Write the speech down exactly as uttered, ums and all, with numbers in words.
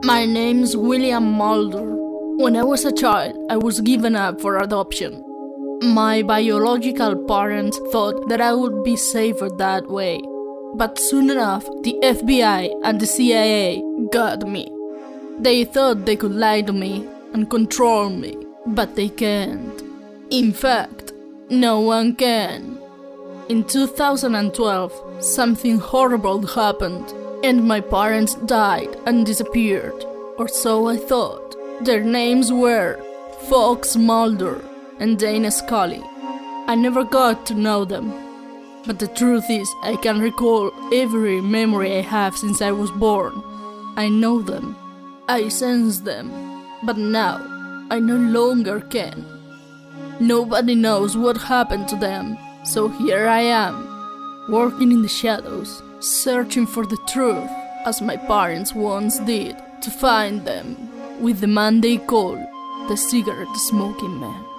My name's William Mulder. When I was a child, I was given up for adoption. My biological parents thought that I would be safer that way. But soon enough, the F B I and the C I A got me. They thought they could lie to me and control me, but they can't. In fact, no one can. In two thousand twelve, something horrible happened, and my parents died and disappeared, or so I thought. Their names were Fox Mulder and Dana Scully. I never got to know them, but the truth is I can recall every memory I have since I was born. I know them, I sense them, but now I no longer can. Nobody knows what happened to them, so here I am, working in the shadows, searching for the truth, as my parents once did, to find them, with the man they call the cigarette-smoking man.